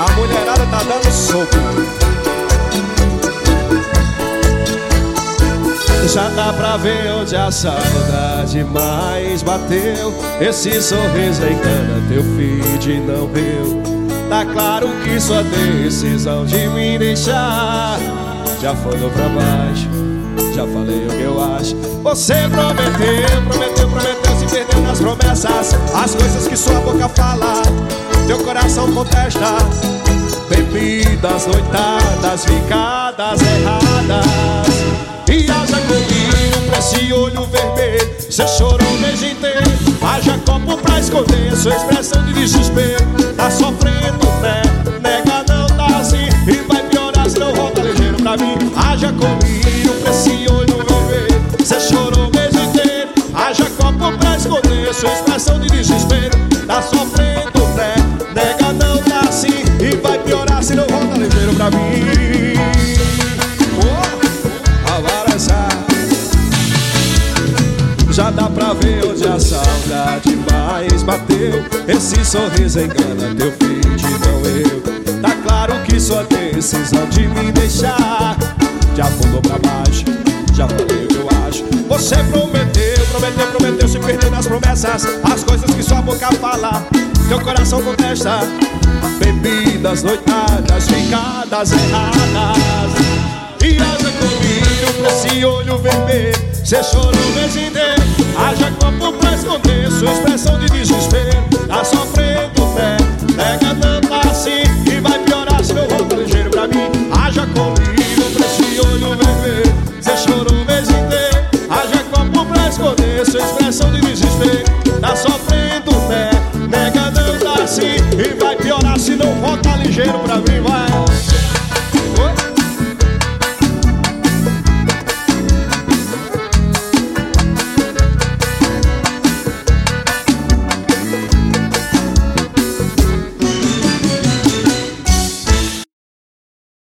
A mulherada tá dando soco. Já dá pra ver onde a saudade mais bateu. Esse sorriso engana, teu feed não deu. Tá claro que sua decisão de me deixar já falou pra baixo, já falei o que eu acho. Você prometeu, se perdeu nas promessas. As coisas que sua boca fala, teu coração contesta. Bebidas, noitadas, ficadas erradas. E haja comigo pra esse olho vermelho. Cê chorou o mês inteiro. Haja copo pra esconder sua expressão de desespero. Tá sofrendo, né? Nega, não tá assim. E vai piorar se não volta ligeiro pra mim. Haja comigo pra esse olho vermelho. Cê chorou o mês inteiro. Haja copo pra esconder sua expressão de desespero. Tá sofrendo, né? Nega, não tá assim. E vai piorar se não volta ligeiro pra mim. Já dá pra ver onde a saudade mais bateu. Esse sorriso engana, teu feed não eu. Tá claro que sua decisão de me deixar já afundou pra baixo, já falei o que eu acho. Você prometeu, se perdeu nas promessas. As coisas que sua boca fala, teu coração contesta. Bebidas, noitadas, ficadas erradas. E haja comigo pra esse olho vermelho. Cê chorou o mês inteiro. Haja copo pra esconder sua expressão de desespero. Tá sofrendo, né? Nega, não tá assim. E vai piorar se não volta ligeiro pra mim. Haja comigo pra esse olho vermelho. Cê chorou o mês inteiro. Haja copo pra esconder sua expressão de desespero. Tá sofrendo, né? Nega, não tá assim. E vai piorar se não volta ligeiro pra mim, vai.